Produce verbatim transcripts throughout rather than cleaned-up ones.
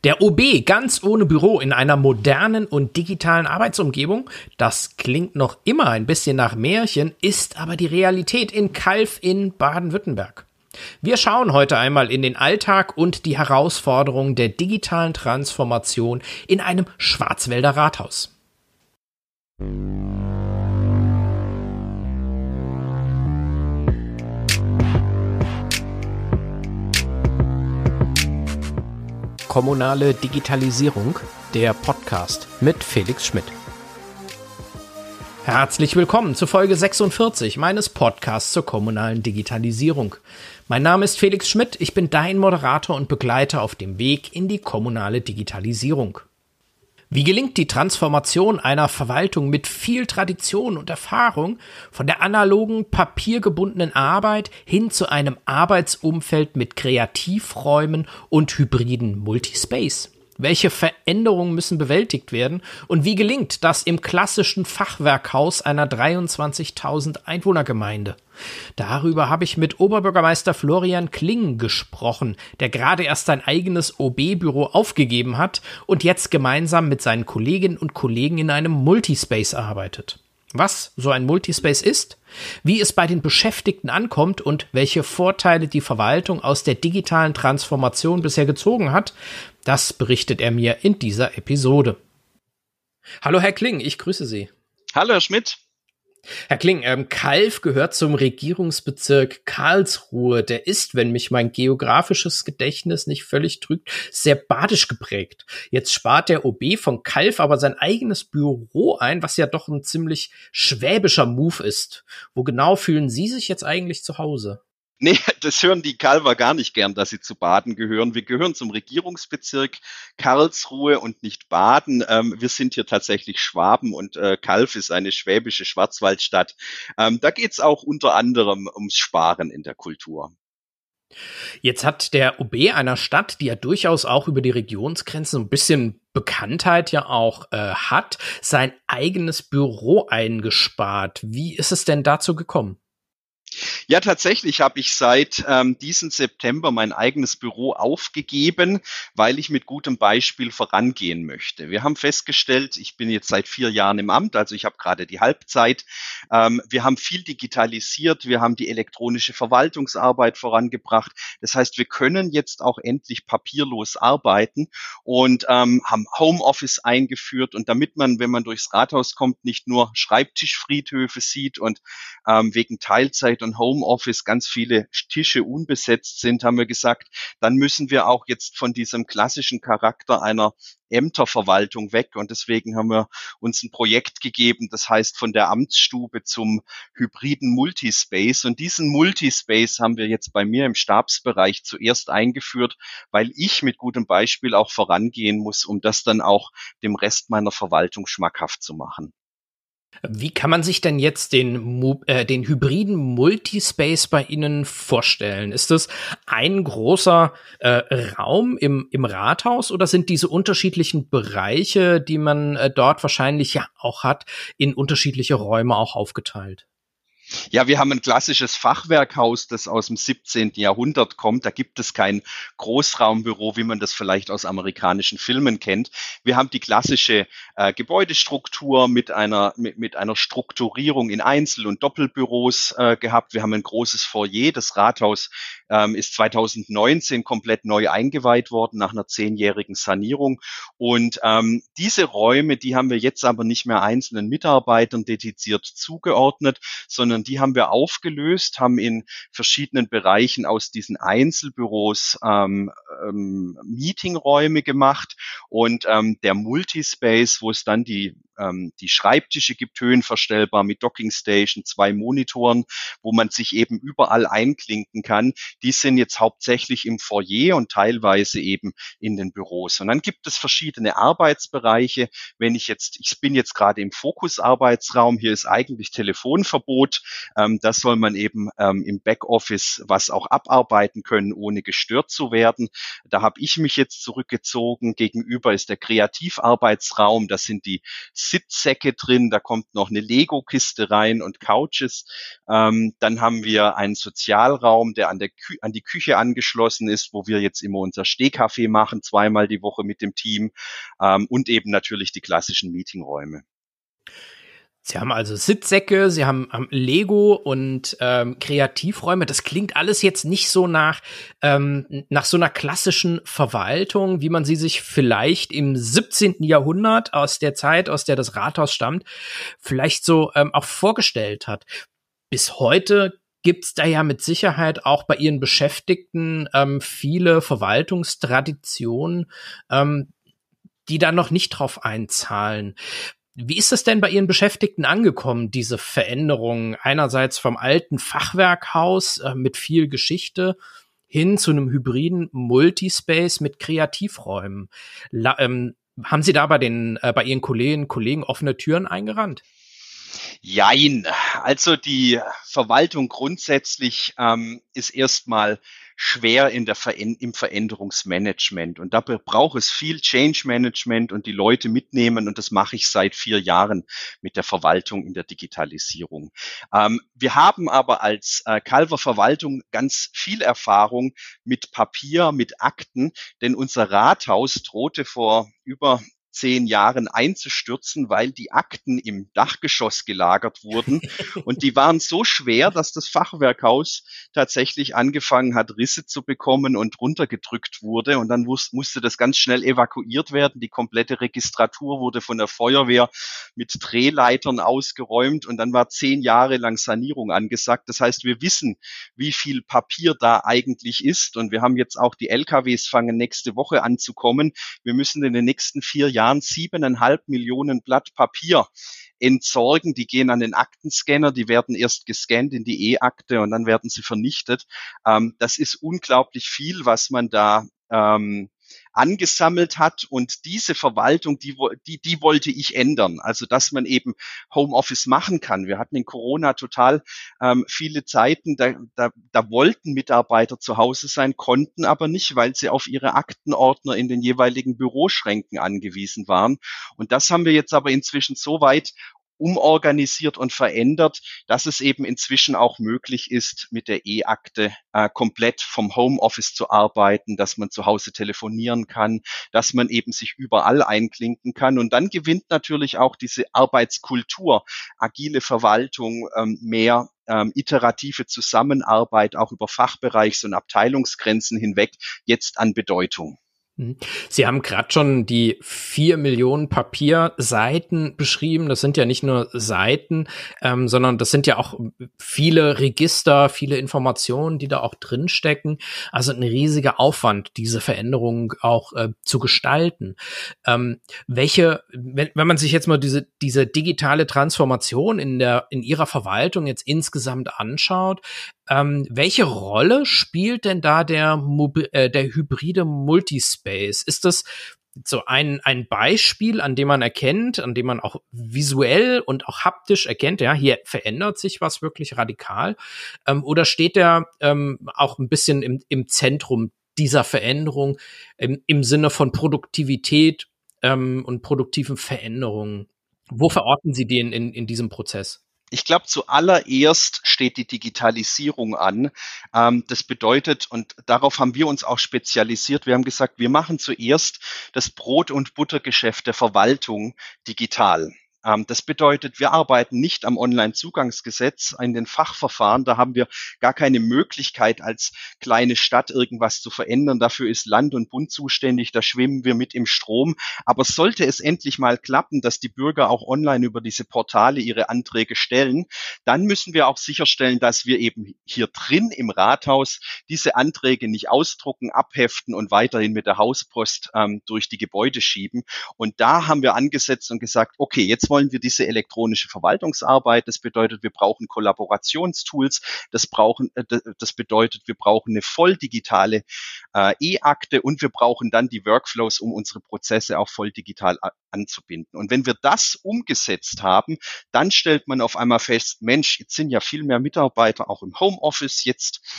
Der O B ganz ohne Büro in einer modernen und digitalen Arbeitsumgebung, das klingt noch immer ein bisschen nach Märchen, ist aber die Realität in Calw in Baden-Württemberg. Wir schauen heute einmal in den Alltag und die Herausforderungen der digitalen Transformation in einem Schwarzwälder Rathaus. Kommunale Digitalisierung, der Podcast mit Felix Schmidt. Herzlich willkommen zu Folge sechsundvierzig meines Podcasts zur kommunalen Digitalisierung. Mein Name ist Felix Schmidt, ich bin dein Moderator und Begleiter auf dem Weg in die kommunale Digitalisierung. Wie gelingt die Transformation einer Verwaltung mit viel Tradition und Erfahrung von der analogen, papiergebundenen Arbeit hin zu einem Arbeitsumfeld mit Kreativräumen und hybriden Multispace? Welche Veränderungen müssen bewältigt werden und wie gelingt das im klassischen Fachwerkhaus einer dreiundzwanzigtausend Einwohnergemeinde? Darüber habe ich mit Oberbürgermeister Florian Kling gesprochen, der gerade erst sein eigenes O B-Büro aufgegeben hat und jetzt gemeinsam mit seinen Kolleginnen und Kollegen in einem Multispace arbeitet. Was so ein Multispace ist, wie es bei den Beschäftigten ankommt und welche Vorteile die Verwaltung aus der digitalen Transformation bisher gezogen hat, das berichtet er mir in dieser Episode. Hallo Herr Kling, ich grüße Sie. Hallo Herr Schmidt. Herr Kling, ähm, Calw gehört zum Regierungsbezirk Karlsruhe. Der ist, wenn mich mein geografisches Gedächtnis nicht völlig trügt, sehr badisch geprägt. Jetzt spart der O B von Calw aber sein eigenes Büro ein, was ja doch ein ziemlich schwäbischer Move ist. Wo genau fühlen Sie sich jetzt eigentlich zu Hause? Nee, das hören die Calwer gar nicht gern, dass sie zu Baden gehören. Wir gehören zum Regierungsbezirk Karlsruhe und nicht Baden. Ähm, wir sind hier tatsächlich Schwaben und äh, Calw ist eine schwäbische Schwarzwaldstadt. Ähm, da geht's auch unter anderem ums Sparen in der Kultur. Jetzt hat der O B einer Stadt, die ja durchaus auch über die Regionsgrenzen ein bisschen Bekanntheit ja auch äh, hat, sein eigenes Büro eingespart. Wie ist es denn dazu gekommen? Ja, tatsächlich habe ich seit ähm, diesem September mein eigenes Büro aufgegeben, weil ich mit gutem Beispiel vorangehen möchte. Wir haben festgestellt, ich bin jetzt seit vier Jahren im Amt, also ich habe gerade die Halbzeit. Ähm, wir haben viel digitalisiert, wir haben die elektronische Verwaltungsarbeit vorangebracht. Das heißt, wir können jetzt auch endlich papierlos arbeiten und ähm, haben Homeoffice eingeführt. Und damit man, wenn man durchs Rathaus kommt, nicht nur Schreibtischfriedhöfe sieht und ähm, wegen Teilzeit und Homeoffice ganz viele Tische unbesetzt sind, haben wir gesagt, dann müssen wir auch jetzt von diesem klassischen Charakter einer Ämterverwaltung weg. Und deswegen haben wir uns ein Projekt gegeben, das heißt von der Amtsstube zum hybriden Multispace. Und diesen Multispace haben wir jetzt bei mir im Stabsbereich zuerst eingeführt, weil ich mit gutem Beispiel auch vorangehen muss, um das dann auch dem Rest meiner Verwaltung schmackhaft zu machen. Wie kann man sich denn jetzt den, äh, den hybriden Multispace bei Ihnen vorstellen? Ist das ein großer äh, Raum im, im Rathaus oder sind diese unterschiedlichen Bereiche, die man äh, dort wahrscheinlich ja auch hat, in unterschiedliche Räume auch aufgeteilt? Ja, wir haben ein klassisches Fachwerkhaus, das aus dem siebzehnten Jahrhundert kommt. Da gibt es kein Großraumbüro, wie man das vielleicht aus amerikanischen Filmen kennt. Wir haben die klassische äh, Gebäudestruktur mit einer mit, mit einer Strukturierung in Einzel- und Doppelbüros äh, gehabt. Wir haben ein großes Foyer. Das Rathaus ähm, ist zweitausendneunzehn komplett neu eingeweiht worden nach einer zehnjährigen Sanierung. Und ähm, diese Räume, die haben wir jetzt aber nicht mehr einzelnen Mitarbeitern dediziert zugeordnet, sondern die haben wir aufgelöst, haben in verschiedenen Bereichen aus diesen Einzelbüros ähm, ähm, Meetingräume gemacht und ähm, der Multispace, wo es dann die ähm, die Schreibtische gibt, höhenverstellbar mit Dockingstation, zwei Monitoren, wo man sich eben überall einklinken kann. Die sind jetzt hauptsächlich im Foyer und teilweise eben in den Büros. Und dann gibt es verschiedene Arbeitsbereiche. Wenn ich jetzt, ich bin jetzt gerade im Fokusarbeitsraum, hier ist eigentlich Telefonverbot. Ähm, das soll man eben ähm, im Backoffice was auch abarbeiten können, ohne gestört zu werden. Da habe ich mich jetzt zurückgezogen. Gegenüber ist der Kreativarbeitsraum. Das sind die Sitzsäcke drin, da kommt noch eine Lego-Kiste rein und Couches. Ähm, dann haben wir einen Sozialraum, der an, der Kü- an die Küche angeschlossen ist, wo wir jetzt immer unser Stehkaffee machen, zweimal die Woche mit dem Team, ähm, und eben natürlich die klassischen Meetingräume. Sie haben also Sitzsäcke, Sie haben, haben Lego und ähm, Kreativräume. Das klingt alles jetzt nicht so nach ähm, nach so einer klassischen Verwaltung, wie man sie sich vielleicht im siebzehnten. Jahrhundert aus der Zeit, aus der das Rathaus stammt, vielleicht so ähm, auch vorgestellt hat. Bis heute gibt's da ja mit Sicherheit auch bei Ihren Beschäftigten ähm, viele Verwaltungstraditionen, ähm, die da noch nicht drauf einzahlen. Wie ist es denn bei Ihren Beschäftigten angekommen, diese Veränderung einerseits vom alten Fachwerkhaus äh, mit viel Geschichte hin zu einem hybriden Multispace mit Kreativräumen? La ähm, haben Sie da bei den äh, bei Ihren Kolleginnen und Kollegen offene Türen eingerannt? Jein. Also die Verwaltung grundsätzlich ähm, ist erstmal schwer in der Veränd im Veränderungsmanagement. Und dafür braucht es viel Change Management und die Leute mitnehmen. Und das mache ich seit vier Jahren mit der Verwaltung in der Digitalisierung. Ähm, wir haben aber als äh, Calver Verwaltung ganz viel Erfahrung mit Papier, mit Akten, denn unser Rathaus drohte vor über zehn Jahren einzustürzen, weil die Akten im Dachgeschoss gelagert wurden. Und die waren so schwer, dass das Fachwerkhaus tatsächlich angefangen hat, Risse zu bekommen und runtergedrückt wurde. Und dann muss, musste das ganz schnell evakuiert werden. Die komplette Registratur wurde von der Feuerwehr mit Drehleitern ausgeräumt. Und dann war zehn Jahre lang Sanierung angesagt. Das heißt, wir wissen, wie viel Papier da eigentlich ist. Und wir haben jetzt auch die L K Ws fangen nächste Woche an zu kommen. Wir müssen in den nächsten vier Jahren siebeneinhalb Millionen Blatt Papier entsorgen. Die gehen an den Aktenscanner, die werden erst gescannt in die E-Akte und dann werden sie vernichtet. Ähm, das ist unglaublich viel, was man da ähm, angesammelt hat, und diese Verwaltung, die, die, die wollte ich ändern. Also, dass man eben Homeoffice machen kann. Wir hatten in Corona total ähm, viele Zeiten, da, da, da wollten Mitarbeiter zu Hause sein, konnten aber nicht, weil sie auf ihre Aktenordner in den jeweiligen Büroschränken angewiesen waren. Und das haben wir jetzt aber inzwischen so weit umorganisiert und verändert, dass es eben inzwischen auch möglich ist, mit der E-Akte äh, komplett vom Homeoffice zu arbeiten, dass man zu Hause telefonieren kann, dass man eben sich überall einklinken kann. Und dann gewinnt natürlich auch diese Arbeitskultur, agile Verwaltung, ähm, mehr ähm, iterative Zusammenarbeit auch über Fachbereichs- und Abteilungsgrenzen hinweg jetzt an Bedeutung. Sie haben gerade schon die vier Millionen Papierseiten beschrieben. Das sind ja nicht nur Seiten, ähm, sondern das sind ja auch viele Register, viele Informationen, die da auch drinstecken. Also ein riesiger Aufwand, diese Veränderung auch äh, zu gestalten. Ähm, welche, wenn, wenn man sich jetzt mal diese diese digitale Transformation in der in Ihrer Verwaltung jetzt insgesamt anschaut, Ähm, welche Rolle spielt denn da der, Mobi- äh, der hybride Multispace? Ist das so ein, ein Beispiel, an dem man erkennt, an dem man auch visuell und auch haptisch erkennt, ja, hier verändert sich was wirklich radikal? Ähm, oder steht der ähm, auch ein bisschen im, im Zentrum dieser Veränderung im, im Sinne von Produktivität ähm, und produktiven Veränderungen? Wo verorten Sie den in, in diesem Prozess? Ich glaube, zuallererst steht die Digitalisierung an. Ähm, das bedeutet, und darauf haben wir uns auch spezialisiert, wir haben gesagt, wir machen zuerst das Brot- und Buttergeschäft der Verwaltung digital. Ähm, das bedeutet, wir arbeiten nicht am Onlinezugangsgesetz in den Fachverfahren. Da haben wir gar keine Möglichkeit, als kleine Stadt irgendwas zu verändern. Dafür ist Land und Bund zuständig. Da schwimmen wir mit im Strom. Aber sollte es endlich mal klappen, dass die Bürger auch online über diese Portale ihre Anträge stellen, dann müssen wir auch sicherstellen, dass wir eben hier drin im Rathaus diese Anträge nicht ausdrucken, abheften und weiterhin mit der Hauspost ähm, durch die Gebäude schieben. Und da haben wir angesetzt und gesagt, okay, jetzt wollen wir diese elektronische Verwaltungsarbeit. Das bedeutet, wir brauchen Kollaborationstools. Das brauchen, äh, das bedeutet, wir brauchen eine voll digitale äh, E-Akte und wir brauchen dann die Workflows, um unsere Prozesse auch voll digital anzubinden. Und wenn wir das umgesetzt haben, dann stellt man auf einmal fest, Mensch, jetzt sind ja viel mehr Mitarbeiter auch im Homeoffice. Jetzt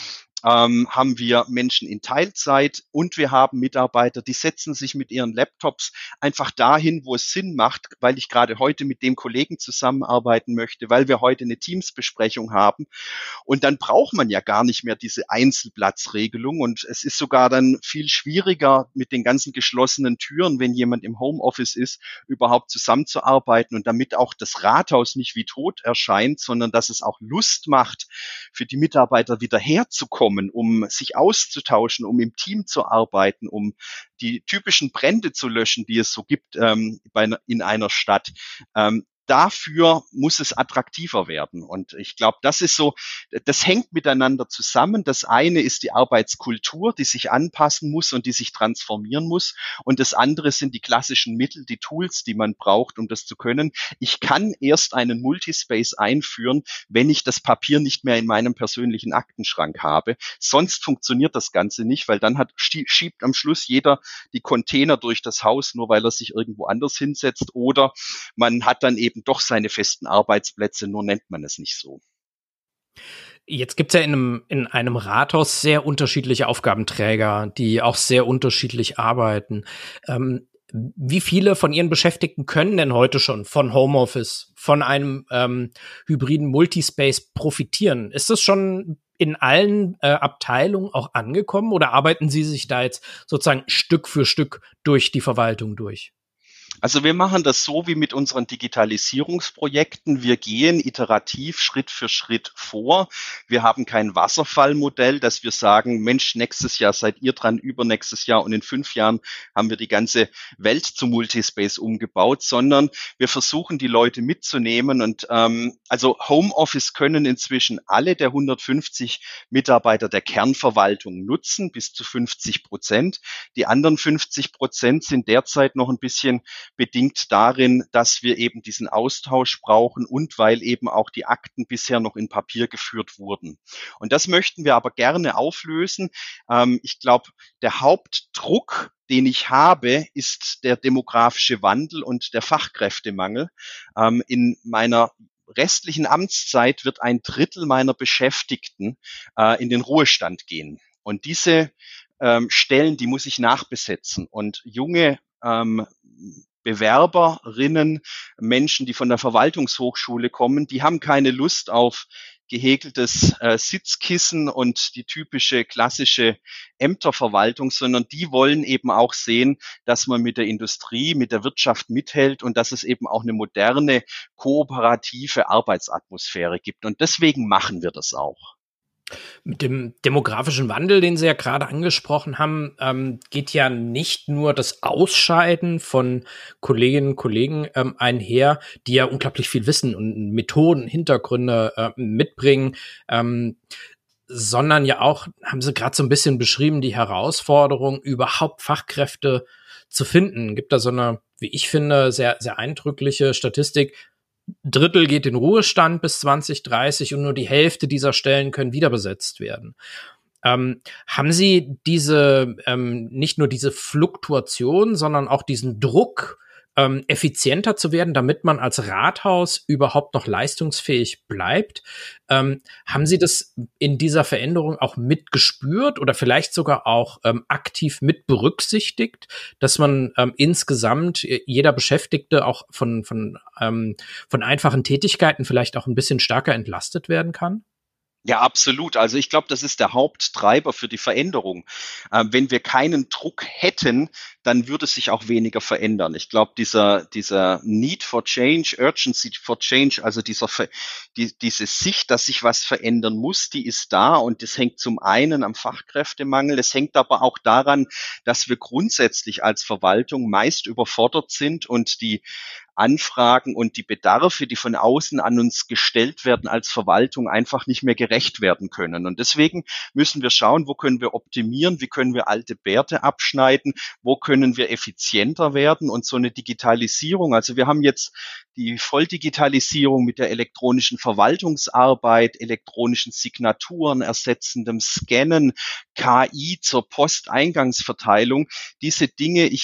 ähm, haben wir Menschen in Teilzeit und wir haben Mitarbeiter, die setzen sich mit ihren Laptops einfach dahin, wo es Sinn macht, weil ich gerade heute mit dem Kollegen zusammenarbeiten möchte, weil wir heute eine Teamsbesprechung haben. Und dann braucht man ja gar nicht mehr diese Einzelplatzregelung. Und es ist sogar dann viel schwieriger mit den ganzen geschlossenen Türen, wenn jemand im Homeoffice ist, überhaupt zusammenzuarbeiten und damit auch das Rathaus nicht wie tot erscheint, sondern dass es auch Lust macht, für die Mitarbeiter wieder herzukommen, um sich auszutauschen, um im Team zu arbeiten, um die typischen Brände zu löschen, die es so gibt ähm, bei, in einer Stadt. Ähm, Dafür muss es attraktiver werden. Und ich glaube, das ist so, das hängt miteinander zusammen. Das eine ist die Arbeitskultur, die sich anpassen muss und die sich transformieren muss. Und das andere sind die klassischen Mittel, die Tools, die man braucht, um das zu können. Ich kann erst einen Multispace einführen, wenn ich das Papier nicht mehr in meinem persönlichen Aktenschrank habe. Sonst funktioniert das Ganze nicht, weil dann hat, schiebt am Schluss jeder die Container durch das Haus, nur weil er sich irgendwo anders hinsetzt. Oder man hat dann eben doch seine festen Arbeitsplätze, nur nennt man es nicht so. Jetzt gibt's ja in einem, in einem Rathaus sehr unterschiedliche Aufgabenträger, die auch sehr unterschiedlich arbeiten. Ähm, wie viele von Ihren Beschäftigten können denn heute schon von Homeoffice, von einem ähm, hybriden Multispace profitieren? Ist das schon in allen äh, Abteilungen auch angekommen oder arbeiten Sie sich da jetzt sozusagen Stück für Stück durch die Verwaltung durch? Also wir machen das so wie mit unseren Digitalisierungsprojekten. Wir gehen iterativ Schritt für Schritt vor. Wir haben kein Wasserfallmodell, dass wir sagen, Mensch, nächstes Jahr seid ihr dran, übernächstes Jahr und in fünf Jahren haben wir die ganze Welt zu Multispace umgebaut, sondern wir versuchen, die Leute mitzunehmen. Und ähm, also Homeoffice können inzwischen alle der hundertfünfzig Mitarbeiter der Kernverwaltung nutzen, bis zu fünfzig Prozent. Die anderen fünfzig Prozent sind derzeit noch ein bisschen bedingt darin, dass wir eben diesen Austausch brauchen und weil eben auch die Akten bisher noch in Papier geführt wurden. Und das möchten wir aber gerne auflösen. Ähm, ich glaube, der Hauptdruck, den ich habe, ist der demografische Wandel und der Fachkräftemangel. Ähm, in meiner restlichen Amtszeit wird ein Drittel meiner Beschäftigten äh, in den Ruhestand gehen. Und diese ähm, Stellen, die muss ich nachbesetzen. Und junge ähm, Bewerberinnen, Menschen, die von der Verwaltungshochschule kommen, die haben keine Lust auf gehäkeltes äh, Sitzkissen und die typische klassische Ämterverwaltung, sondern die wollen eben auch sehen, dass man mit der Industrie, mit der Wirtschaft mithält und dass es eben auch eine moderne, kooperative Arbeitsatmosphäre gibt. Und deswegen machen wir das auch. Mit dem demografischen Wandel, den Sie ja gerade angesprochen haben, ähm, geht ja nicht nur das Ausscheiden von Kolleginnen und Kollegen ähm, einher, die ja unglaublich viel Wissen und Methoden, Hintergründe äh, mitbringen, ähm, sondern ja auch, haben Sie gerade so ein bisschen beschrieben, die Herausforderung, überhaupt Fachkräfte zu finden. Gibt da so eine, wie ich finde, sehr, sehr eindrückliche Statistik. Drittel geht in Ruhestand bis zwanzig dreißig und nur die Hälfte dieser Stellen können wieder besetzt werden. Ähm, haben Sie diese, ähm, nicht nur diese Fluktuation, sondern auch diesen Druck, ähm, effizienter zu werden, damit man als Rathaus überhaupt noch leistungsfähig bleibt? Ähm, haben Sie das in dieser Veränderung auch mitgespürt oder vielleicht sogar auch ähm, aktiv mit berücksichtigt, dass man ähm, insgesamt jeder Beschäftigte auch von, von, ähm, von einfachen Tätigkeiten vielleicht auch ein bisschen stärker entlastet werden kann? Ja, absolut. Also ich glaube, das ist der Haupttreiber für die Veränderung. Ähm, wenn wir keinen Druck hätten, dann würde sich auch weniger verändern. Ich glaube, dieser, dieser Need for Change, Urgency for Change, also dieser, die, diese Sicht, dass sich was verändern muss, die ist da und das hängt zum einen am Fachkräftemangel. Es hängt aber auch daran, dass wir grundsätzlich als Verwaltung meist überfordert sind und die Anfragen und die Bedarfe, die von außen an uns gestellt werden als Verwaltung, einfach nicht mehr gerecht werden können. Und deswegen müssen wir schauen, wo können wir optimieren, wie können wir alte Bärte abschneiden, wo können wir effizienter werden und so eine Digitalisierung. Also wir haben jetzt die Volldigitalisierung mit der elektronischen Verwaltungsarbeit, elektronischen Signaturen, ersetzendem Scannen, K I zur Posteingangsverteilung. Diese Dinge, ich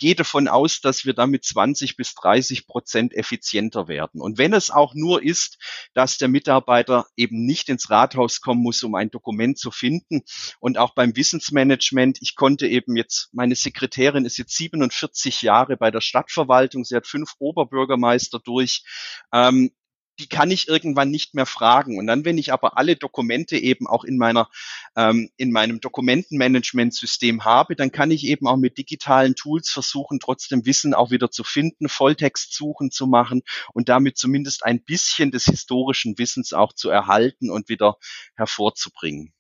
gehe davon aus, dass wir damit zwanzig bis dreißig Prozent effizienter werden. Und wenn es auch nur ist, dass der Mitarbeiter eben nicht ins Rathaus kommen muss, um ein Dokument zu finden. Und auch beim Wissensmanagement, ich konnte eben jetzt, meine Sekretärin ist jetzt siebenundvierzig Jahre bei der Stadtverwaltung, sie hat fünf Oberbürgermeister durch. Ähm, die kann ich irgendwann nicht mehr fragen. Und dann, wenn ich aber alle Dokumente eben auch in meiner, ähm, in meinem Dokumentenmanagementsystem habe, dann kann ich eben auch mit digitalen Tools versuchen, trotzdem Wissen auch wieder zu finden, Volltextsuchen zu machen und damit zumindest ein bisschen des historischen Wissens auch zu erhalten und wieder hervorzubringen.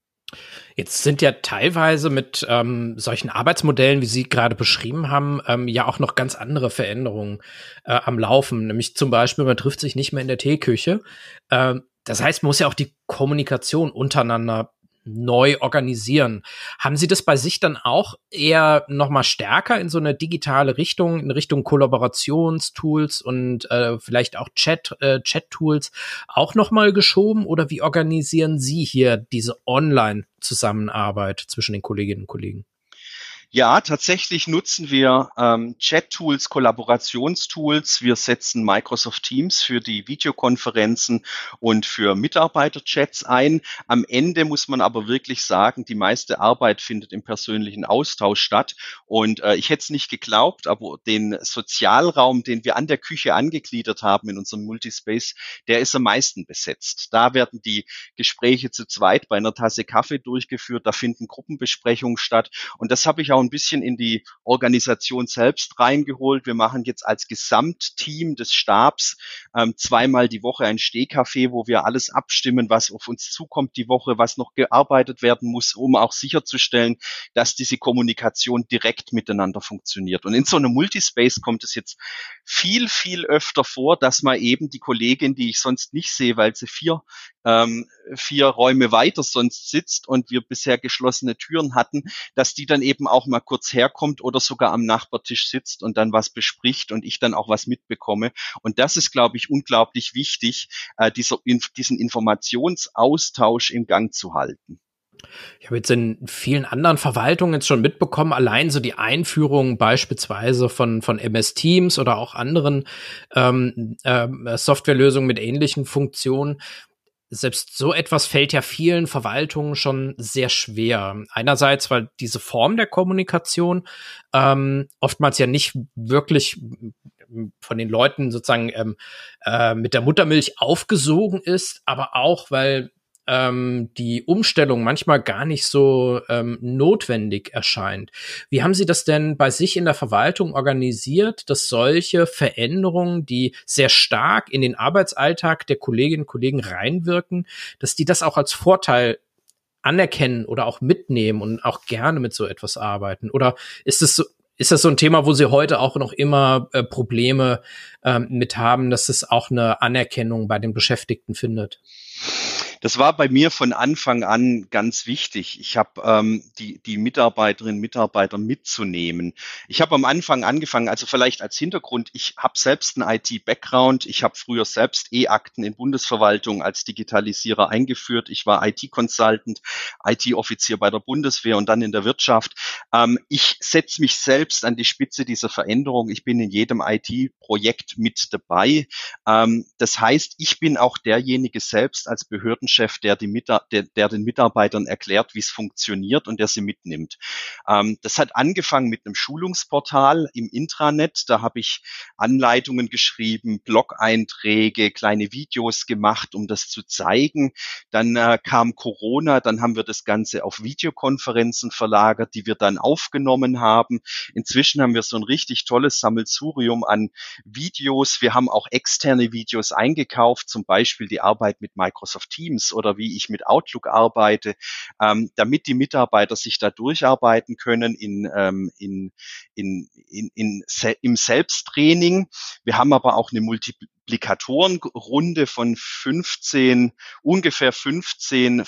Jetzt sind ja teilweise mit ähm, solchen Arbeitsmodellen, wie Sie gerade beschrieben haben, ähm, ja auch noch ganz andere Veränderungen äh, am Laufen. Nämlich zum Beispiel, man trifft sich nicht mehr in der Teeküche. Ähm, das heißt, man muss ja auch die Kommunikation untereinander neu organisieren. Haben Sie das bei sich dann auch eher noch mal stärker in so eine digitale Richtung, in Richtung Kollaborationstools und äh, vielleicht auch Chat, äh, Chat-Tools auch noch mal geschoben? Oder wie organisieren Sie hier diese Online-Zusammenarbeit zwischen den Kolleginnen und Kollegen? Ja, tatsächlich nutzen wir ähm, Chat-Tools, Kollaborationstools. Wir setzen Microsoft Teams für die Videokonferenzen und für Mitarbeiterchats ein. Am Ende muss man aber wirklich sagen, die meiste Arbeit findet im persönlichen Austausch statt. Und äh, ich hätte es nicht geglaubt, aber den Sozialraum, den wir an der Küche angegliedert haben in unserem Multispace, der ist am meisten besetzt. Da werden die Gespräche zu zweit bei einer Tasse Kaffee durchgeführt. Da finden Gruppenbesprechungen statt. Und das habe ich auch ein bisschen in die Organisation selbst reingeholt. Wir machen jetzt als Gesamtteam des Stabs ähm, zweimal die Woche ein Stehkaffee, wo wir alles abstimmen, was auf uns zukommt die Woche, was noch gearbeitet werden muss, um auch sicherzustellen, dass diese Kommunikation direkt miteinander funktioniert. Und in so einem Multispace kommt es jetzt viel, viel öfter vor, dass man eben die Kollegin, die ich sonst nicht sehe, weil sie vier ähm, vier Räume weiter sonst sitzt und wir bisher geschlossene Türen hatten, dass die dann eben auch mal kurz herkommt oder sogar am Nachbartisch sitzt und dann was bespricht und ich dann auch was mitbekomme. Und das ist, glaube ich, unglaublich wichtig, äh, dieser, diesen Informationsaustausch im Gang zu halten. Ich habe jetzt in vielen anderen Verwaltungen jetzt schon mitbekommen, allein so die Einführung beispielsweise von von M S Teams oder auch anderen ähm, äh, Softwarelösungen mit ähnlichen Funktionen. Selbst so etwas fällt ja vielen Verwaltungen schon sehr schwer. Einerseits, weil diese Form der Kommunikation ähm, oftmals ja nicht wirklich von den Leuten sozusagen ähm, äh, mit der Muttermilch aufgesogen ist, aber auch, weil ähm, die Umstellung manchmal gar nicht so ähm, notwendig erscheint. Wie haben Sie das denn bei sich in der Verwaltung organisiert, dass solche Veränderungen, die sehr stark in den Arbeitsalltag der Kolleginnen und Kollegen reinwirken, dass die das auch als Vorteil anerkennen oder auch mitnehmen und auch gerne mit so etwas arbeiten? Oder ist es so, ist das so ein Thema, wo Sie heute auch noch immer äh, Probleme ähm, mit haben, dass es auch eine Anerkennung bei den Beschäftigten findet? Das war bei mir von Anfang an ganz wichtig. Ich habe ähm, die, die Mitarbeiterinnen und Mitarbeiter mitzunehmen. Ich habe am Anfang angefangen, also vielleicht als Hintergrund, ich habe selbst einen I T-Background. Ich habe früher selbst E-Akten in Bundesverwaltung als Digitalisierer eingeführt. Ich war I T-Consultant, I T-Offizier bei der Bundeswehr und dann in der Wirtschaft. Ähm, ich setze mich selbst an die Spitze dieser Veränderung. Ich bin in jedem I T-Projekt mit dabei. Ähm, das heißt, ich bin auch derjenige selbst als Behördenchef, der, die Mita- der, der den Mitarbeitern erklärt, wie es funktioniert und der sie mitnimmt. Ähm, das hat angefangen mit einem Schulungsportal im Intranet. Da habe ich Anleitungen geschrieben, Blog-Einträge, kleine Videos gemacht, um das zu zeigen. Dann äh, kam Corona, dann haben wir das Ganze auf Videokonferenzen verlagert, die wir dann aufgenommen haben. Inzwischen haben wir so ein richtig tolles Sammelsurium an Videos. Wir haben auch externe Videos eingekauft, zum Beispiel die Arbeit mit Microsoft Teams oder wie ich mit Outlook arbeite, ähm, damit die Mitarbeiter sich da durcharbeiten können in, ähm, in, in, in, in, im Selbsttraining. Wir haben aber auch eine Multi Multiplikatorenrunde von fünfzehn, ungefähr fünfzehn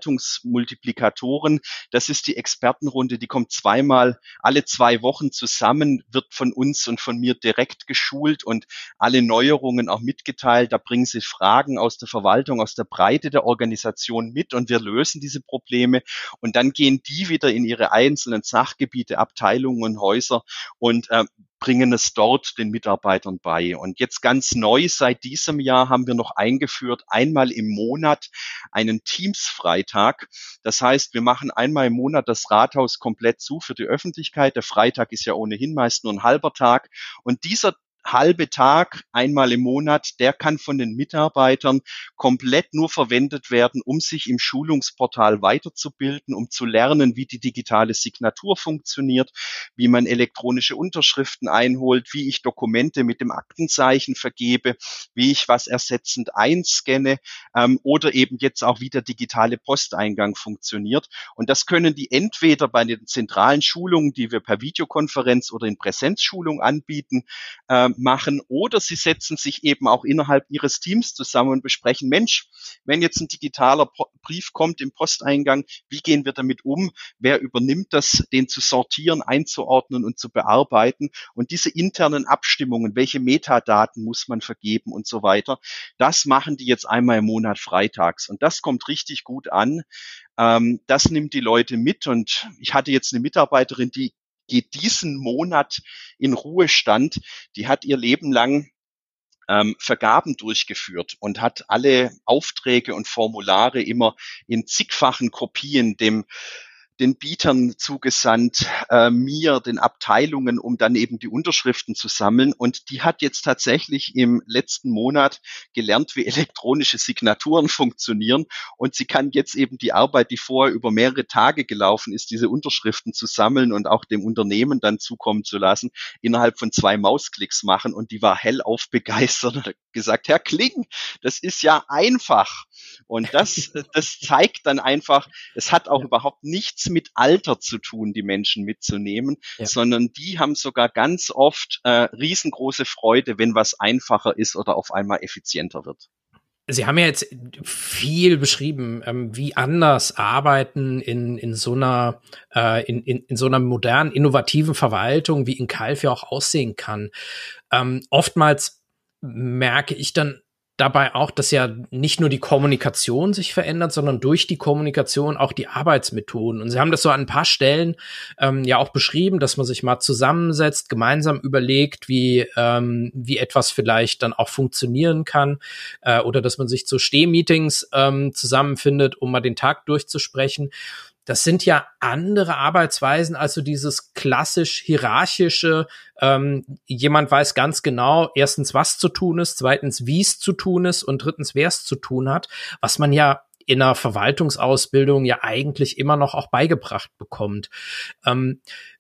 Verwaltungsmultiplikatoren. Das ist die Expertenrunde, die kommt zweimal alle zwei Wochen zusammen, wird von uns und von mir direkt geschult und alle Neuerungen auch mitgeteilt. Da bringen sie Fragen aus der Verwaltung, aus der Breite der Organisation mit und wir lösen diese Probleme. Und dann gehen die wieder in ihre einzelnen Sachgebiete, Abteilungen und Häuser und äh, bringen es dort den Mitarbeitern bei. Und jetzt ganz neu seit diesem Jahr haben wir noch eingeführt, einmal im Monat einen Teams-Freitag. Das heißt, wir machen einmal im Monat das Rathaus komplett zu für die Öffentlichkeit. Der Freitag ist ja ohnehin meist nur ein halber Tag. Und dieser halbe Tag einmal im Monat, der kann von den Mitarbeitern komplett nur verwendet werden, um sich im Schulungsportal weiterzubilden, um zu lernen, wie die digitale Signatur funktioniert, wie man elektronische Unterschriften einholt, wie ich Dokumente mit dem Aktenzeichen vergebe, wie ich was ersetzend einscanne ähm, oder eben jetzt auch, wie der digitale Posteingang funktioniert. Und das können die entweder bei den zentralen Schulungen, die wir per Videokonferenz oder in Präsenzschulung anbieten, äh, machen oder sie setzen sich eben auch innerhalb ihres Teams zusammen und besprechen, Mensch, wenn jetzt ein digitaler Brief kommt im Posteingang, wie gehen wir damit um? Wer übernimmt das, den zu sortieren, einzuordnen und zu bearbeiten? Und diese internen Abstimmungen, welche Metadaten muss man vergeben und so weiter, das machen die jetzt einmal im Monat freitags und das kommt richtig gut an. Ähm, das nimmt die Leute mit und ich hatte jetzt eine Mitarbeiterin, die geht diesen Monat in Ruhestand. Die hat ihr Leben lang ähm, Vergaben durchgeführt und hat alle Aufträge und Formulare immer in zigfachen Kopien dem den Bietern zugesandt, äh, mir, den Abteilungen, um dann eben die Unterschriften zu sammeln. Und die hat jetzt tatsächlich im letzten Monat gelernt, wie elektronische Signaturen funktionieren. Und sie kann jetzt eben die Arbeit, die vorher über mehrere Tage gelaufen ist, diese Unterschriften zu sammeln und auch dem Unternehmen dann zukommen zu lassen, innerhalb von zwei Mausklicks machen. Und die war hellauf begeistert und hat gesagt, Herr Kling, das ist ja einfach. Und das, das zeigt dann einfach, es hat auch ja. überhaupt nichts mit Alter zu tun, die Menschen mitzunehmen, ja. sondern die haben sogar ganz oft äh, riesengroße Freude, wenn was einfacher ist oder auf einmal effizienter wird. Sie haben ja jetzt viel beschrieben, ähm, wie anders Arbeiten in in so einer äh, in, in in so einer modernen, innovativen Verwaltung wie in Calv ja auch aussehen kann. Ähm, oftmals merke ich dann dabei auch, dass ja nicht nur die Kommunikation sich verändert, sondern durch die Kommunikation auch die Arbeitsmethoden. Und Sie haben das so an ein paar Stellen ähm, ja auch beschrieben, dass man sich mal zusammensetzt, gemeinsam überlegt, wie ähm, wie etwas vielleicht dann auch funktionieren kann äh, oder dass man sich zu Stehmeetings ähm, zusammenfindet, um mal den Tag durchzusprechen. Das sind ja andere Arbeitsweisen als so dieses klassisch hierarchische, ähm, jemand weiß ganz genau, erstens, was zu tun ist, zweitens, wie es zu tun ist und drittens, wer es zu tun hat, was man ja in einer Verwaltungsausbildung ja eigentlich immer noch auch beigebracht bekommt. Ähm,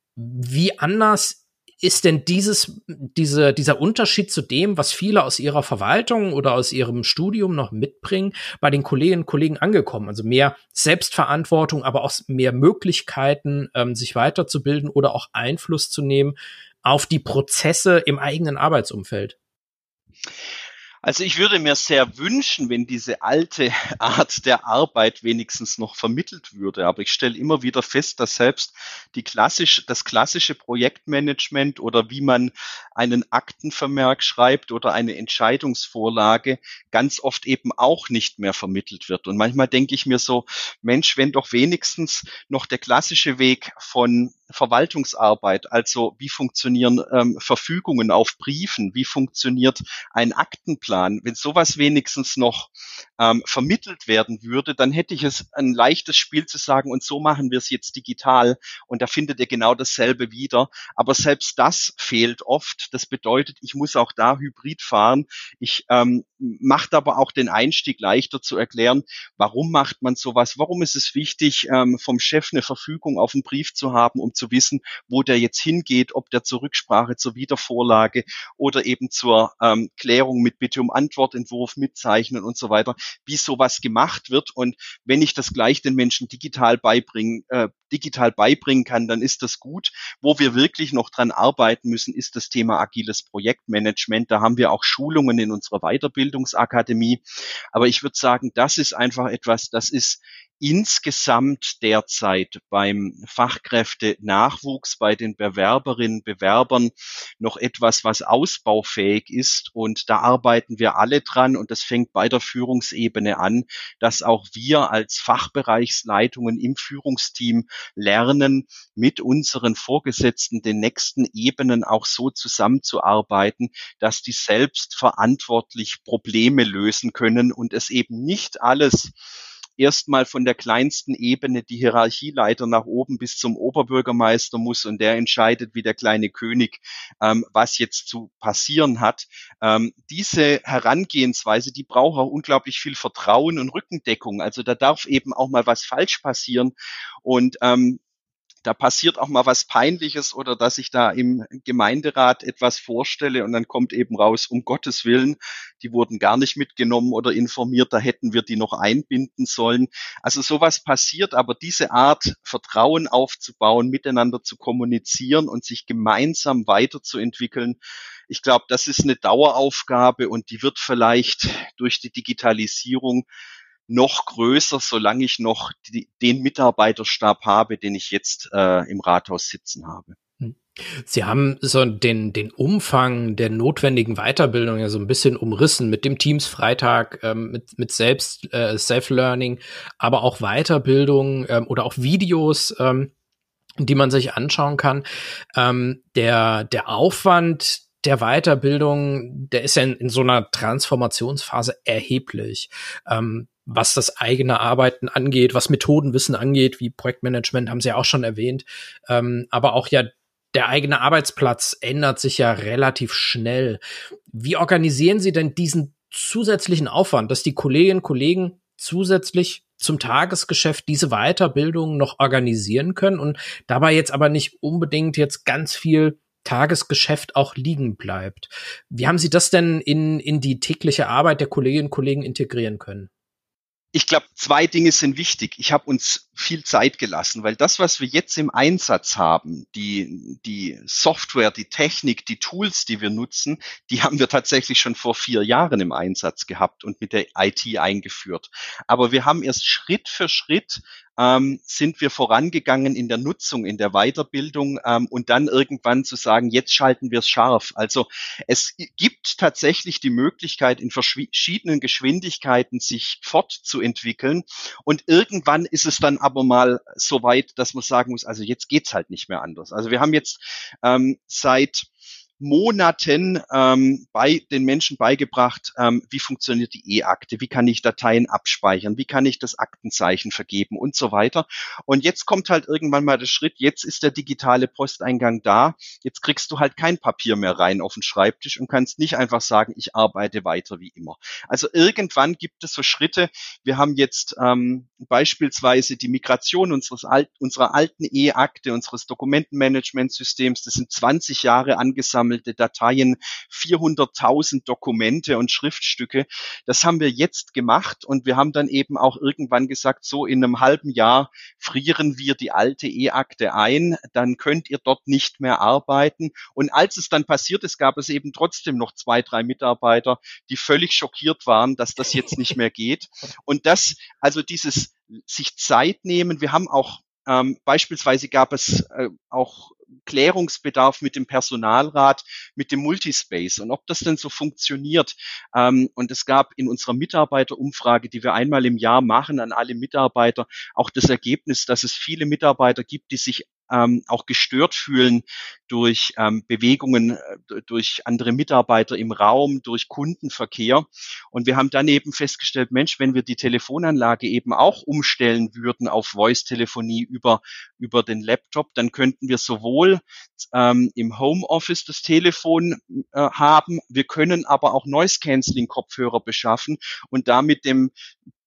wie anders ist denn dieses, diese, dieser Unterschied zu dem, was viele aus ihrer Verwaltung oder aus ihrem Studium noch mitbringen, bei den Kolleginnen und Kollegen angekommen? Also mehr Selbstverantwortung, aber auch mehr Möglichkeiten, ähm, sich weiterzubilden oder auch Einfluss zu nehmen auf die Prozesse im eigenen Arbeitsumfeld. Also ich würde mir sehr wünschen, wenn diese alte Art der Arbeit wenigstens noch vermittelt würde. Aber ich stelle immer wieder fest, dass selbst die klassische, das klassische Projektmanagement oder wie man einen Aktenvermerk schreibt oder eine Entscheidungsvorlage ganz oft eben auch nicht mehr vermittelt wird. Und manchmal denke ich mir so, Mensch, wenn doch wenigstens noch der klassische Weg von Verwaltungsarbeit, also wie funktionieren ähm, Verfügungen auf Briefen, wie funktioniert ein Aktenplan, wenn sowas wenigstens noch ähm, vermittelt werden würde, dann hätte ich es ein leichtes Spiel zu sagen, und so machen wir es jetzt digital und da findet ihr genau dasselbe wieder. Aber selbst das fehlt oft. Das bedeutet, ich muss auch da hybrid fahren. Ich ähm, mache aber auch den Einstieg leichter zu erklären, warum macht man sowas, warum ist es wichtig, ähm, vom Chef eine Verfügung auf einen Brief zu haben, um zu wissen, wo der jetzt hingeht, ob der zur Rücksprache, zur Wiedervorlage oder eben zur ähm, Klärung mit Bitte um Antwortentwurf mitzeichnen und so weiter, wie sowas gemacht wird. Und wenn ich das gleich den Menschen digital beibringe, äh, digital beibringen kann, dann ist das gut. Wo wir wirklich noch dran arbeiten müssen, ist das Thema agiles Projektmanagement. Da haben wir auch Schulungen in unserer Weiterbildungsakademie. Aber ich würde sagen, das ist einfach etwas, das ist insgesamt derzeit beim Fachkräftenachwuchs, bei den Bewerberinnen, Bewerbern noch etwas, was ausbaufähig ist. Und da arbeiten wir alle dran. Und das fängt bei der Führungsebene an, dass auch wir als Fachbereichsleitungen im Führungsteam lernen, mit unseren Vorgesetzten den nächsten Ebenen auch so zusammenzuarbeiten, dass die selbstverantwortlich Probleme lösen können und es eben nicht alles erstmal von der kleinsten Ebene die Hierarchieleiter nach oben bis zum Oberbürgermeister muss und der entscheidet wie der kleine König, ähm, was jetzt zu passieren hat. Ähm, diese Herangehensweise, die braucht auch unglaublich viel Vertrauen und Rückendeckung. Also da darf eben auch mal was falsch passieren und ähm, da passiert auch mal was Peinliches oder dass ich da im Gemeinderat etwas vorstelle und dann kommt eben raus, um Gottes Willen, die wurden gar nicht mitgenommen oder informiert, da hätten wir die noch einbinden sollen. Also sowas passiert, aber diese Art, Vertrauen aufzubauen, miteinander zu kommunizieren und sich gemeinsam weiterzuentwickeln, ich glaube, das ist eine Daueraufgabe und die wird vielleicht durch die Digitalisierung noch größer, solange ich noch die, den Mitarbeiterstab habe, den ich jetzt äh, im Rathaus sitzen habe. Sie haben so den, den Umfang der notwendigen Weiterbildung ja so ein bisschen umrissen mit dem Teams-Freitag, ähm, mit, mit Selbst, äh, Self-Learning, aber auch Weiterbildung ähm, oder auch Videos, ähm, die man sich anschauen kann. Ähm, der, der Aufwand der Weiterbildung, der ist ja in, in so einer Transformationsphase erheblich. Ähm, was das eigene Arbeiten angeht, was Methodenwissen angeht, wie Projektmanagement, haben Sie ja auch schon erwähnt. Ähm, aber auch ja, der eigene Arbeitsplatz ändert sich ja relativ schnell. Wie organisieren Sie denn diesen zusätzlichen Aufwand, dass die Kolleginnen und Kollegen zusätzlich zum Tagesgeschäft diese Weiterbildung noch organisieren können und dabei jetzt aber nicht unbedingt jetzt ganz viel Tagesgeschäft auch liegen bleibt? Wie haben Sie das denn in, in die tägliche Arbeit der Kolleginnen und Kollegen integrieren können? Ich glaube, zwei Dinge sind wichtig. Ich habe uns viel Zeit gelassen, weil das, was wir jetzt im Einsatz haben, die, die Software, die Technik, die Tools, die wir nutzen, die haben wir tatsächlich schon vor vier Jahren im Einsatz gehabt und mit der I T eingeführt. Aber wir haben erst Schritt für Schritt ähm, sind wir vorangegangen in der Nutzung, in der Weiterbildung ähm, und dann irgendwann zu sagen, jetzt schalten wir es scharf. Also es gibt tatsächlich die Möglichkeit, in verschiedenen Geschwindigkeiten sich fortzuentwickeln und irgendwann ist es dann aber mal so weit, dass man sagen muss, also jetzt geht's halt nicht mehr anders. Also wir haben jetzt ähm, seit Monaten ähm, bei den Menschen beigebracht, ähm, wie funktioniert die E-Akte, wie kann ich Dateien abspeichern, wie kann ich das Aktenzeichen vergeben und so weiter. Und jetzt kommt halt irgendwann mal der Schritt, jetzt ist der digitale Posteingang da, jetzt kriegst du halt kein Papier mehr rein auf den Schreibtisch und kannst nicht einfach sagen, ich arbeite weiter wie immer. Also irgendwann gibt es so Schritte, wir haben jetzt ähm, beispielsweise die Migration unseres Alt, unserer alten E-Akte, unseres Dokumentenmanagementsystems, das sind zwanzig Jahre angesammelt, Dateien, vierhunderttausend Dokumente und Schriftstücke. Das haben wir jetzt gemacht und wir haben dann eben auch irgendwann gesagt, so in einem halben Jahr frieren wir die alte E-Akte ein, dann könnt ihr dort nicht mehr arbeiten. Und als es dann passiert ist, gab es eben trotzdem noch zwei, drei Mitarbeiter, die völlig schockiert waren, dass das jetzt nicht mehr geht. Und das, also dieses sich Zeit nehmen, wir haben auch ähm, beispielsweise gab es äh, auch Klärungsbedarf mit dem Personalrat, mit dem Multispace und ob das denn so funktioniert. Ähm, und es gab in unserer Mitarbeiterumfrage, die wir einmal im Jahr machen an alle Mitarbeiter, auch das Ergebnis, dass es viele Mitarbeiter gibt, die sich ähm, auch gestört fühlen durch ähm, Bewegungen, äh, durch andere Mitarbeiter im Raum, durch Kundenverkehr. Und wir haben dann eben festgestellt, Mensch, wenn wir die Telefonanlage eben auch umstellen würden auf Voice-Telefonie über, über den Laptop, dann könnten wir sowohl ähm, im Homeoffice das Telefon äh, haben, wir können aber auch Noise-Canceling-Kopfhörer beschaffen und damit dem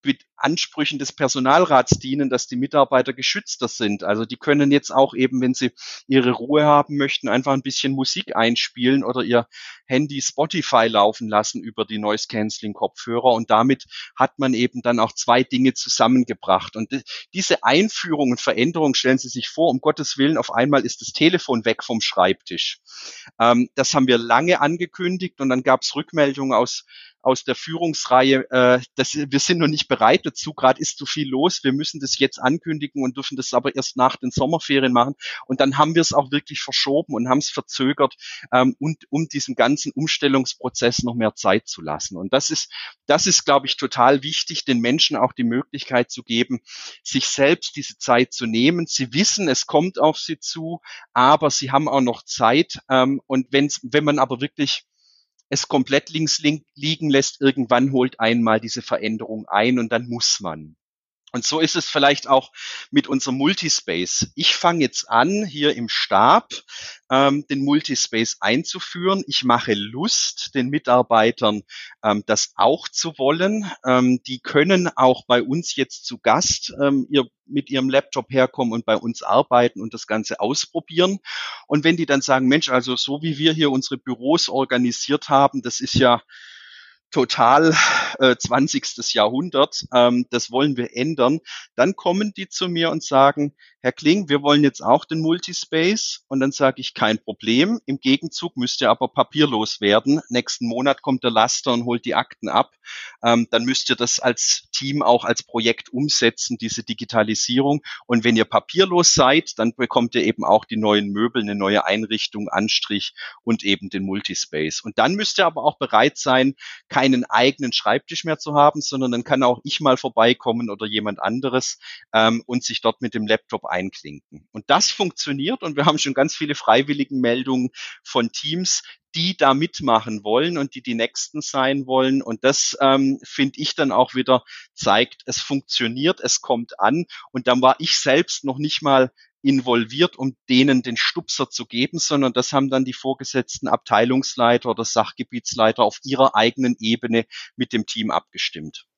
Ansprüchen des Personalrats dienen, dass die Mitarbeiter geschützter sind. Also die können jetzt auch eben, wenn sie ihre Ruhe haben möchten, einfach ein bisschen Musik einspielen oder ihr Handy Spotify laufen lassen über die Noise-Canceling-Kopfhörer. Und damit hat man eben dann auch zwei Dinge zusammengebracht. Und diese Einführung und Veränderung, stellen Sie sich vor, um Gottes Willen, auf einmal ist das Telefon weg vom Schreibtisch. Ähm, das haben wir lange angekündigt und dann gab es Rückmeldungen aus aus der Führungsreihe, äh, das, wir sind noch nicht bereit dazu, gerade ist zu viel los, wir müssen das jetzt ankündigen und dürfen das aber erst nach den Sommerferien machen. Und dann haben wir es auch wirklich verschoben und haben es verzögert, ähm, und um diesem ganzen Umstellungsprozess noch mehr Zeit zu lassen. Und das ist, das ist, glaube ich, total wichtig, den Menschen auch die Möglichkeit zu geben, sich selbst diese Zeit zu nehmen. Sie wissen, es kommt auf sie zu, aber sie haben auch noch Zeit. Ähm, und wenn's, wenn man aber wirklich es komplett links liegen lässt, irgendwann holt einmal diese Veränderung ein und dann muss man. Und so ist es vielleicht auch mit unserem Multispace. Ich fange jetzt an, hier im Stab ähm, den Multispace einzuführen. Ich mache Lust, den Mitarbeitern ähm, das auch zu wollen. Ähm, die können auch bei uns jetzt zu Gast ähm, ihr, mit ihrem Laptop herkommen und bei uns arbeiten und das Ganze ausprobieren. Und wenn die dann sagen, Mensch, also so wie wir hier unsere Büros organisiert haben, das ist ja total äh, zwanzigstes Jahrhundert, ähm, das wollen wir ändern, dann kommen die zu mir und sagen, Herr Kling, wir wollen jetzt auch den Multispace. Und dann sage ich, kein Problem. Im Gegenzug müsst ihr aber papierlos werden. Nächsten Monat kommt der Laster und holt die Akten ab. Ähm, dann müsst ihr das als Team auch als Projekt umsetzen, diese Digitalisierung. Und wenn ihr papierlos seid, dann bekommt ihr eben auch die neuen Möbel, eine neue Einrichtung, Anstrich und eben den Multispace. Und dann müsst ihr aber auch bereit sein, keinen eigenen Schreibtisch mehr zu haben, sondern dann kann auch ich mal vorbeikommen oder jemand anderes ähm, und sich dort mit dem Laptop einklinken. Und das funktioniert und wir haben schon ganz viele Freiwilligenmeldungen von Teams, die da mitmachen wollen und die die Nächsten sein wollen. Und das ähm, finde ich dann auch wieder zeigt, es funktioniert, es kommt an. Und dann war ich selbst noch nicht mal involviert, um denen den Stupser zu geben, sondern das haben dann die vorgesetzten Abteilungsleiter oder Sachgebietsleiter auf ihrer eigenen Ebene mit dem Team abgestimmt.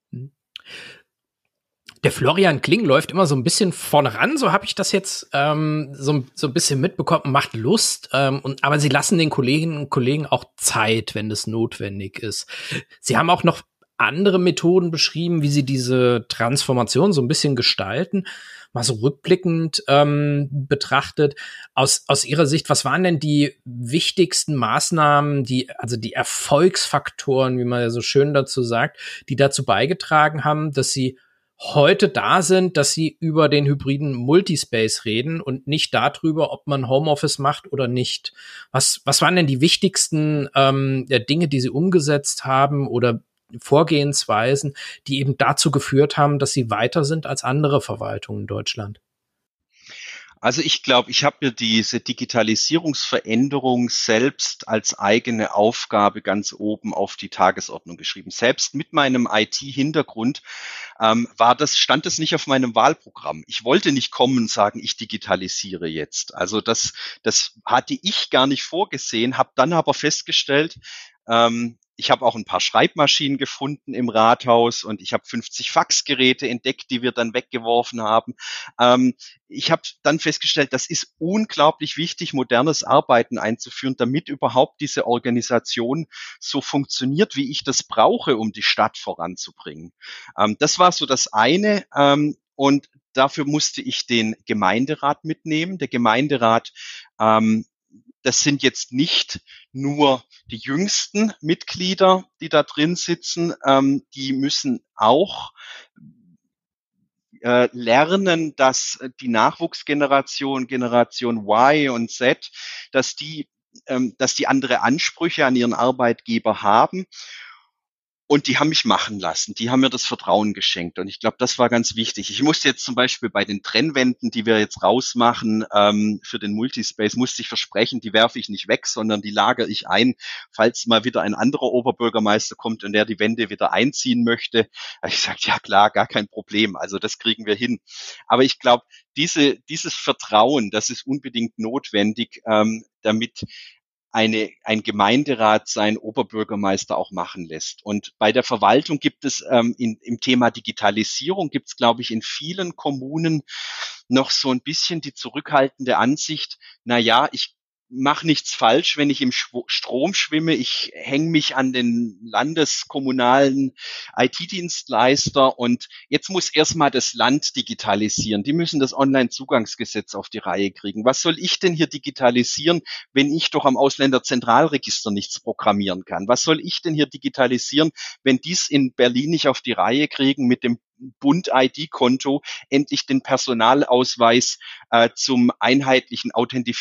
Der Florian Kling läuft immer so ein bisschen vorne ran, so habe ich das jetzt ähm, so, so ein bisschen mitbekommen, macht Lust, ähm, und, aber sie lassen den Kolleginnen und Kollegen auch Zeit, wenn es notwendig ist. Sie haben auch noch andere Methoden beschrieben, wie sie diese Transformation so ein bisschen gestalten. Mal so rückblickend ähm, betrachtet, aus aus Ihrer Sicht, was waren denn die wichtigsten Maßnahmen, die also die Erfolgsfaktoren, wie man ja so schön dazu sagt, die dazu beigetragen haben, dass Sie heute da sind, dass Sie über den hybriden Multispace reden und nicht darüber, ob man Homeoffice macht oder nicht? Was was waren denn die wichtigsten ähm, der Dinge, die Sie umgesetzt haben oder Vorgehensweisen, die eben dazu geführt haben, dass sie weiter sind als andere Verwaltungen in Deutschland? Also ich glaube, ich habe mir diese Digitalisierungsveränderung selbst als eigene Aufgabe ganz oben auf die Tagesordnung geschrieben. Selbst mit meinem I T-Hintergrund ähm, war das, stand es nicht auf meinem Wahlprogramm. Ich wollte nicht kommen und sagen, ich digitalisiere jetzt. Also das, das hatte ich gar nicht vorgesehen, habe dann aber festgestellt, ähm, ich habe auch ein paar Schreibmaschinen gefunden im Rathaus und ich habe fünfzig Faxgeräte entdeckt, die wir dann weggeworfen haben. Ähm, ich habe dann festgestellt, das ist unglaublich wichtig, modernes Arbeiten einzuführen, damit überhaupt diese Organisation so funktioniert, wie ich das brauche, um die Stadt voranzubringen. Ähm, das war so das eine. Ähm, und dafür musste ich den Gemeinderat mitnehmen. Der Gemeinderat, ähm, das sind jetzt nicht nur die jüngsten Mitglieder, die da drin sitzen, ähm, die müssen auch äh, lernen, dass die Nachwuchsgeneration, Generation Y und Z, dass die, ähm, dass die andere Ansprüche an ihren Arbeitgeber haben. Und die haben mich machen lassen. Die haben mir das Vertrauen geschenkt. Und ich glaube, das war ganz wichtig. Ich musste jetzt zum Beispiel bei den Trennwänden, die wir jetzt rausmachen ähm, für den Multispace, musste ich versprechen, die werfe ich nicht weg, sondern die lagere ich ein, falls mal wieder ein anderer Oberbürgermeister kommt und der die Wände wieder einziehen möchte. Ich sage, ja klar, gar kein Problem. Also das kriegen wir hin. Aber ich glaube, diese, dieses Vertrauen, das ist unbedingt notwendig, ähm, damit eine, ein Gemeinderat seinen Oberbürgermeister auch machen lässt. Und bei der Verwaltung gibt es ähm, in, im Thema Digitalisierung gibt es, glaube ich, in vielen Kommunen noch so ein bisschen die zurückhaltende Ansicht, na ja, ich mache nichts falsch, wenn ich im Schw- Strom schwimme. Ich hänge mich an den landeskommunalen I T-Dienstleister und jetzt muss erstmal das Land digitalisieren. Die müssen das Onlinezugangsgesetz auf die Reihe kriegen. Was soll ich denn hier digitalisieren, wenn ich doch am Ausländerzentralregister nichts programmieren kann? Was soll ich denn hier digitalisieren, wenn dies in Berlin nicht auf die Reihe kriegen, mit dem Bund-I D-Konto endlich den Personalausweis äh, zum einheitlichen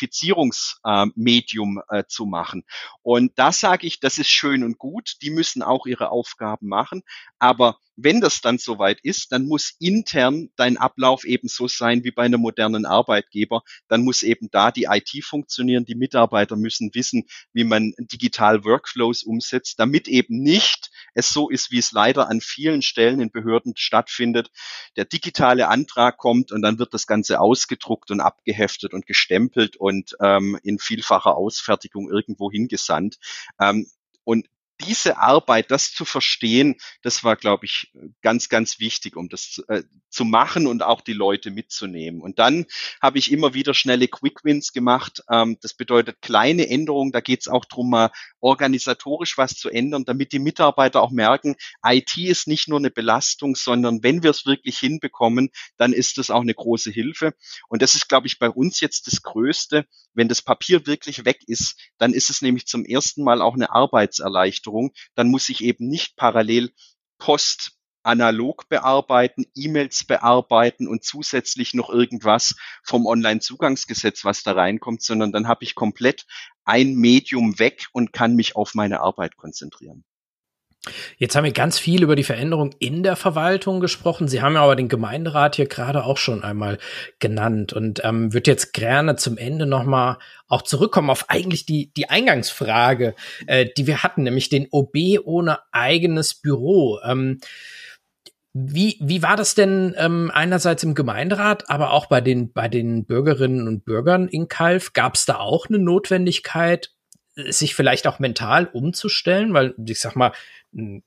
Authentifizierungsmedium äh, äh, zu machen. Und da sage ich, das ist schön und gut, die müssen auch ihre Aufgaben machen, aber wenn das dann soweit ist, dann muss intern dein Ablauf eben so sein wie bei einem modernen Arbeitgeber. Dann muss eben da die I T funktionieren, die Mitarbeiter müssen wissen, wie man digital Workflows umsetzt, damit eben nicht es so ist, wie es leider an vielen Stellen in Behörden stattfindet. Der digitale Antrag kommt und dann wird das Ganze ausgedruckt und abgeheftet und gestempelt und ähm, in vielfacher Ausfertigung irgendwo hingesandt. Ähm, und diese Arbeit, das zu verstehen, das war, glaube ich, ganz, ganz wichtig, um das zu, äh, zu machen und auch die Leute mitzunehmen. Und dann habe ich immer wieder schnelle Quick Wins gemacht. Ähm, das bedeutet kleine Änderungen. Da geht es auch darum, mal organisatorisch was zu ändern, damit die Mitarbeiter auch merken, I T ist nicht nur eine Belastung, sondern wenn wir es wirklich hinbekommen, dann ist das auch eine große Hilfe. Und das ist, glaube ich, bei uns jetzt das Größte. Wenn das Papier wirklich weg ist, dann ist es nämlich zum ersten Mal auch eine Arbeitserleichterung. Dann muss ich eben nicht parallel Post analog bearbeiten, E-Mails bearbeiten und zusätzlich noch irgendwas vom Onlinezugangsgesetz, was da reinkommt, sondern dann habe ich komplett ein Medium weg und kann mich auf meine Arbeit konzentrieren. Jetzt haben wir ganz viel über die Veränderung in der Verwaltung gesprochen. Sie haben ja aber den Gemeinderat hier gerade auch schon einmal genannt und ähm, würde jetzt gerne zum Ende noch mal auch zurückkommen auf eigentlich die die Eingangsfrage, äh, die wir hatten, nämlich den O B ohne eigenes Büro. Ähm, Wie, wie war das denn ähm, einerseits im Gemeinderat, aber auch bei den, bei den Bürgerinnen und Bürgern in Calw? Gab es da auch eine Notwendigkeit, sich vielleicht auch mental umzustellen? Weil, ich sag mal, ein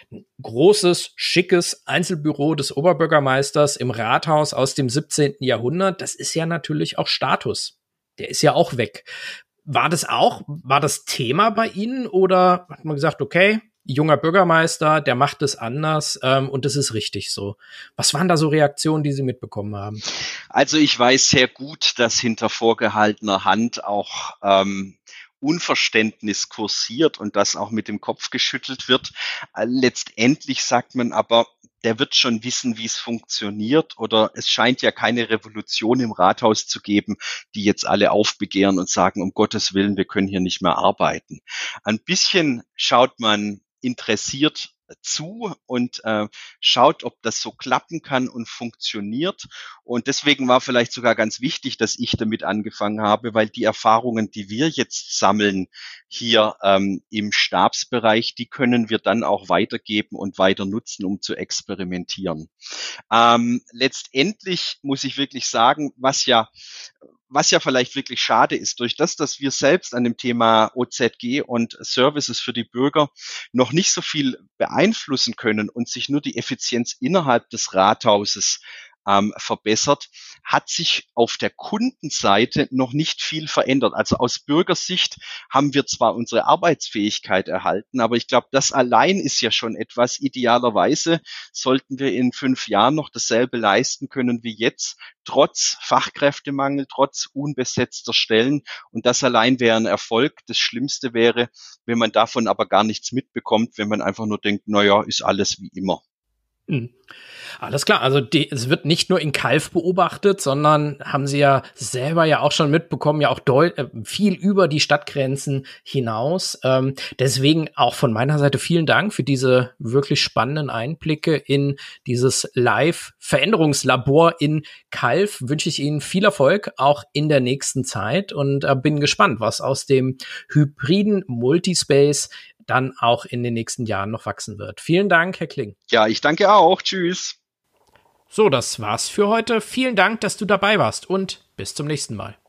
großes, schickes Einzelbüro des Oberbürgermeisters im Rathaus aus dem siebzehnten Jahrhundert, das ist ja natürlich auch Status. Der ist ja auch weg. War das auch, war das Thema bei Ihnen oder hat man gesagt, okay, junger Bürgermeister, der macht es anders ähm, und das ist richtig so. Was waren da so Reaktionen, die Sie mitbekommen haben? Also ich weiß sehr gut, dass hinter vorgehaltener Hand auch ähm, Unverständnis kursiert und das auch mit dem Kopf geschüttelt wird. Äh, letztendlich sagt man aber, der wird schon wissen, wie es funktioniert, oder es scheint ja keine Revolution im Rathaus zu geben, die jetzt alle aufbegehren und sagen, um Gottes Willen, wir können hier nicht mehr arbeiten. Ein bisschen schaut man interessiert zu und äh, schaut, ob das so klappen kann und funktioniert. Und deswegen war vielleicht sogar ganz wichtig, dass ich damit angefangen habe, weil die Erfahrungen, die wir jetzt sammeln hier ähm, im Stabsbereich, die können wir dann auch weitergeben und weiter nutzen, um zu experimentieren. Ähm, letztendlich muss ich wirklich sagen, was ja Was ja vielleicht wirklich schade ist, durch das, dass wir selbst an dem Thema O Z G und Services für die Bürger noch nicht so viel beeinflussen können und sich nur die Effizienz innerhalb des Rathauses ähm, verbessert, hat sich auf der Kundenseite noch nicht viel verändert. Also aus Bürgersicht haben wir zwar unsere Arbeitsfähigkeit erhalten, aber ich glaube, das allein ist ja schon etwas. Idealerweise sollten wir in fünf Jahren noch dasselbe leisten können wie jetzt, trotz Fachkräftemangel, trotz unbesetzter Stellen. Und das allein wäre ein Erfolg. Das Schlimmste wäre, wenn man davon aber gar nichts mitbekommt, wenn man einfach nur denkt, naja, ist alles wie immer. Mhm. Alles klar, also die, es wird nicht nur in Calw beobachtet, sondern haben Sie ja selber ja auch schon mitbekommen, ja auch deut- äh, viel über die Stadtgrenzen hinaus. Ähm, deswegen auch von meiner Seite vielen Dank für diese wirklich spannenden Einblicke in dieses Live-Veränderungslabor in Calw. Wünsche ich Ihnen viel Erfolg auch in der nächsten Zeit und äh, bin gespannt, was aus dem hybriden Multispace dann auch in den nächsten Jahren noch wachsen wird. Vielen Dank, Herr Kling. Ja, ich danke auch. Tschüss. So, das war's für heute. Vielen Dank, dass du dabei warst und bis zum nächsten Mal.